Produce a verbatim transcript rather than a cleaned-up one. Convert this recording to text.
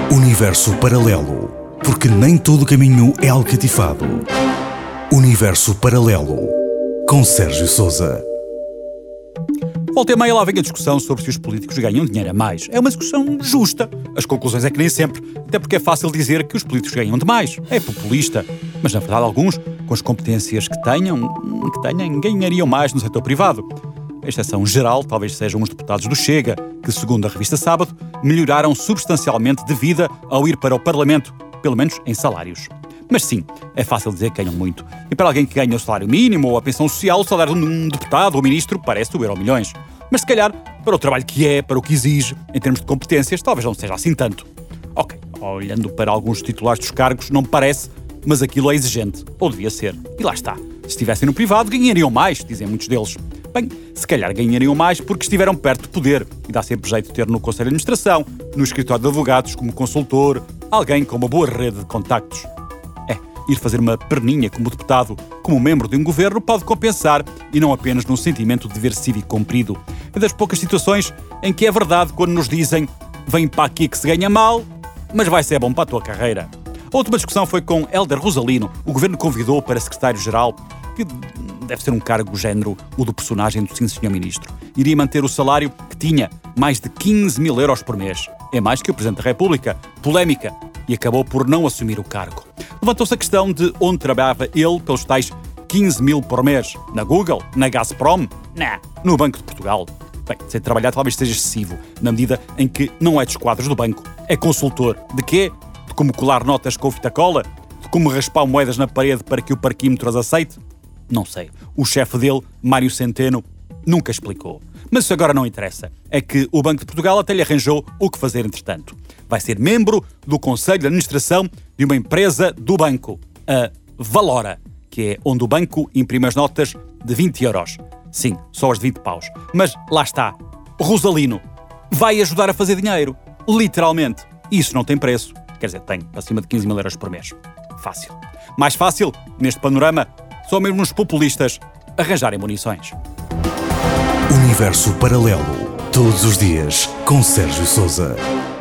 Universo Paralelo, porque nem todo caminho é alcatifado. Universo Paralelo, com Sérgio Sousa. Volta e meia lá vem a discussão sobre se os políticos ganham dinheiro a mais. É uma discussão justa. As conclusões é que nem sempre. Até porque é fácil dizer que os políticos ganham demais. É populista. Mas, na verdade, alguns, com as competências que tenham, que tenham ganhariam mais no setor privado. A exceção geral talvez sejam os deputados do Chega, que, segundo a revista Sábado, melhoraram substancialmente de vida ao ir para o Parlamento, pelo menos em salários. Mas sim, é fácil dizer que ganham muito. E para alguém que ganha o salário mínimo ou a pensão social, o salário de um deputado ou ministro parece o euro milhões. Mas se calhar, para o trabalho que é, para o que exige, em termos de competências, talvez não seja assim tanto. Ok, olhando para alguns titulares dos cargos, não me parece, mas aquilo é exigente. Ou devia ser. E lá está. Se estivessem no privado, ganhariam mais, dizem muitos deles. Bem, se calhar ganhariam mais porque estiveram perto de poder. E dá sempre jeito de ter no Conselho de Administração, no escritório de advogados, como consultor, alguém com uma boa rede de contactos. É, ir fazer uma perninha como deputado, como membro de um governo, pode compensar, e não apenas num sentimento de dever cívico cumprido. É das poucas situações em que é verdade quando nos dizem vem para aqui que se ganha mal, mas vai ser bom para a tua carreira. A última discussão foi com Hélder Rosalino. O governo convidou para secretário-geral, que deve ser um cargo género o do personagem do Sim Senhor Ministro. Iria manter o salário que tinha, mais de quinze mil euros por mês. É mais que o Presidente da República. Polémica. E acabou por não assumir o cargo. Levantou-se a questão de onde trabalhava ele pelos tais quinze mil por mês. Na Google? Na Gazprom? Não. No Banco de Portugal. Bem, sem trabalhar talvez seja excessivo, na medida em que não é dos quadros do banco. É consultor. De quê? De como colar notas com fita cola? De como raspar moedas na parede para que o parquímetro as aceite? Não sei. O chefe dele, Mário Centeno, nunca explicou. Mas isso agora não interessa. É que o Banco de Portugal até lhe arranjou o que fazer entretanto. Vai ser membro do Conselho de Administração de uma empresa do banco, a Valora, que é onde o banco imprime as notas de vinte euros. Sim, só as de vinte paus. Mas lá está. Rosalino vai ajudar a fazer dinheiro. Literalmente. Isso não tem preço. Quer dizer, tem acima de quinze mil euros por mês. Fácil. Mais fácil, neste panorama, só mesmo os populistas arranjarem munições. Universo Paralelo, todos os dias, com Sérgio Sousa.